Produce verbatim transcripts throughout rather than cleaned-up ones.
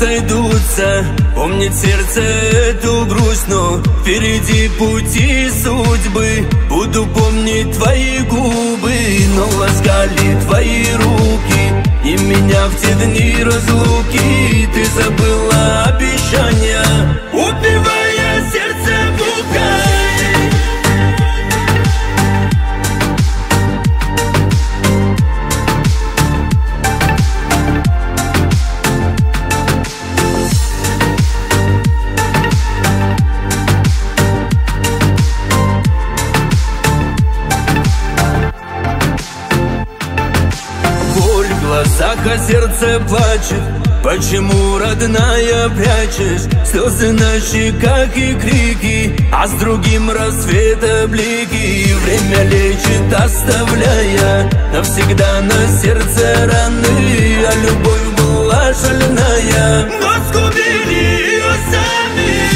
разойдутся. Помнит сердце эту грусть, но впереди пути судьбы. Буду помнить твои губы, но ласкали твои руки. И меня в те дни разлуки ты забыла обещания, убивая сердце мукой. В глазах, а сердце плачет. Почему, родная, прячешь слезы на щеках и крики, а с другим рассвета блики? Время лечит, оставляя навсегда на сердце раны. А любовь была шальная, но сгубили ее сами.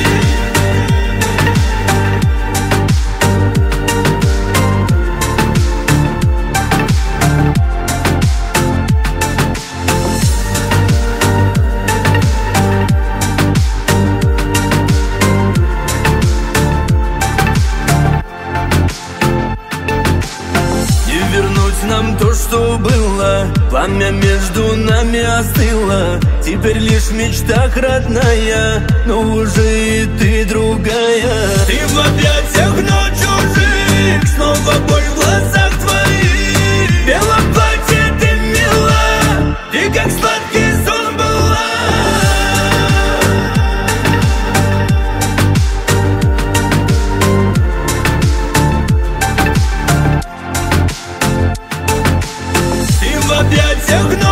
Нам то, что было, пламя между нами остыло. Теперь лишь в мечтах, родная, но уже и ты другая. Ты в объятиях, но чужих, снова боль в глазах твоих. В белом платье ты мила, ты как сладкий сон была. В объятиях, но